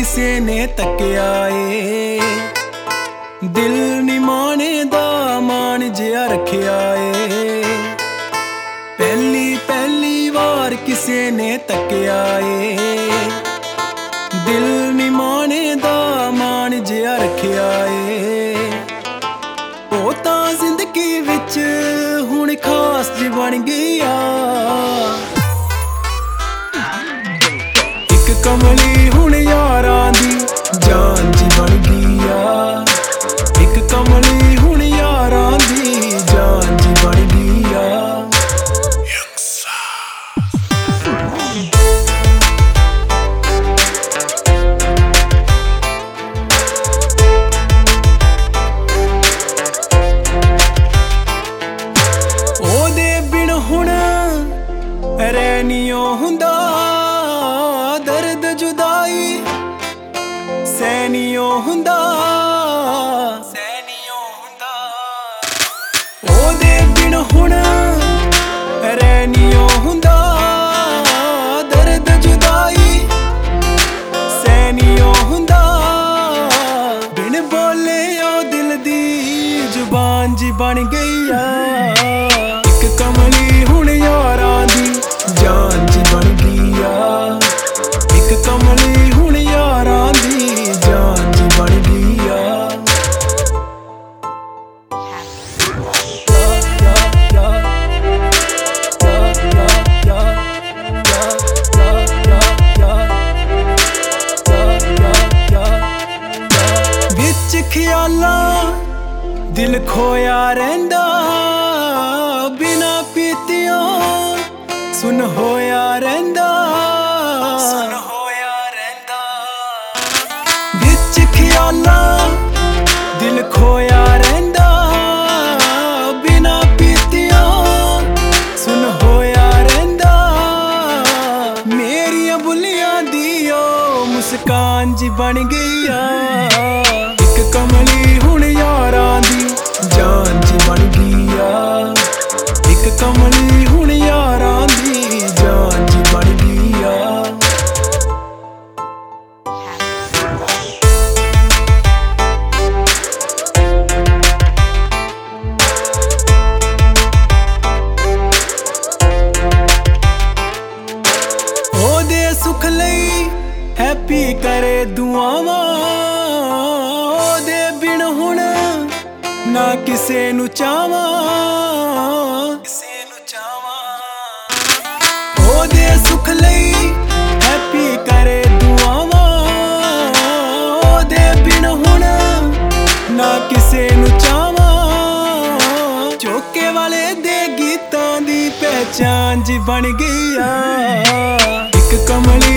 ਕਿਸੇ ਨੇ ਤੱਕਿਆ ਏ, ਦਿਲ ਨੀ ਮਾਣੇ ਦਾ ਮਾਣ ਜਿਹਾ ਰੱਖਿਆ ਏ। ਪਹਿਲੀ ਵਾਰ ਕਿਸੇ ਨੇ ਤੱਕਿਆ ਏ, ਦਿਲ ਨੀ ਮਾਣੇ ਦਾ ਮਾਣ ਜਿਹਾ ਰੱਖਿਆ ਏ। ਉਹ ਤਾਂ ਜ਼ਿੰਦਗੀ ਵਿੱਚ ਹੁਣ ਖਾਸ ਜੀ ਬਣ ਗਈ ਆ, ਇੱਕ ਕਮਲੀ ਹੁਣ ਯਾਰਾਂ ਦੀ ਜਾਨ ਜੀ ਬਣ ਗਈ ਆ, ਇੱਕ ਕਮਲੀ ਹੁਣ ਯਾਰਾਂ ਦੀ ਜਾਨ ਜੀ ਬਣ ਗਈ ਆ। ਉਹਦੇ ਬਿਨ ਹੁਣ ਰਹਿਣੀਓ ਹੁੰਦਾ, ਦਰਦ ਜੁਦਾਈ ਸਹਿਣੀਓ ਹੁੰਦਾ, ਉਹਦੇ ਬਿਨ ਹੁਣ ਰਹਿਣੀਓ ਹੁੰਦਾ, ਦਰਦ ਜੁਦਾਈ ਸਹਿਣੀਓ ਹੁੰਦਾ। ਬਿਨ ਬੋਲੇ ਉਹ ਦਿਲ ਦੀ ਜ਼ੁਬਾਨ ਜੀ ਬਣ ਗਈ ਆ, ਇੱਕ ਕਮਲੀ ਹੁਣ ਯਾਰਾਂ ਦੀ ਜਾਨ ਜੀ ਬਣ ਗਈ ਆ, ਇੱਕ ਕਮਲੀ ਹੁਣ ਯਾਰਾਂ ਦੀ ਜਾਨ ਜੀ ਬਣ ਗਈ ਆ। ਵਿੱਚ ਖਿਆਲਾਂ ਦਿਲ ਖੋਇਆ ਰਹਿੰਦਾ, ਬਿਨਾ ਪੀਤਿਆਂ ਸੁਨ ਹੋਇਆ ਰਹਿੰਦਾ, ਵਿੱਚ ਖਿਆਲਾਂ ਦਿਲ ਖੋਇਆ ਰਹਿੰਦਾ, ਬਿਨਾ ਪੀਤਿਆਂ ਸੁਨ ਹੋਇਆ ਰਹਿੰਦਾ। ਮੇਰੀਆਂ ਬੁੱਲੀਆਂ ਦੀ ਉਹ ਮੁਸਕਾਨ ਜੀ ਬਣ ਗਈ ਆ, ਇੱਕ ਕਮਲੀ ਹੁਣ ਯਾਰਾਂ ਦੀ ਜਾਨ ਜੀ ਬਣ ਗਈ ਆ, ਇੱਕ ਕਮਲੀ ਹੁਣ ਯਾਰਾਂ ਦੀ ਜਾਨ ਜੀ ਬਣ ਗਈ ਆ। ਉਹਦੇ ਸੁੱਖ ਲਈ ਹੈਪੀ ਕਰੇ ਦੁਆਵਾਂ, ਉਹਦੇ ਬਿਨ ਹੁਣ ਨਾ ਕਿਸੇ ਨੂੰ ਚਾਹਾਂ, ਉਹਦੇ ਸੁੱਖ ਲਈ ਹੈਪੀ ਕਰੇ ਦੁਆਵਾਂ, ਉਹਦੇ ਬਿਨ ਹੁਣ ਨਾ ਕਿਸੇ ਨੂੰ ਚਾਹਾਂ। ਚੌਕੇ ਵਾਲੇ ਦੇ ਗੀਤਾਂ ਦੀ ਪਹਿਚਾਨ ਜੀ ਬਣ ਗਈ ਆ, ਇੱਕ ਕਮਲੀ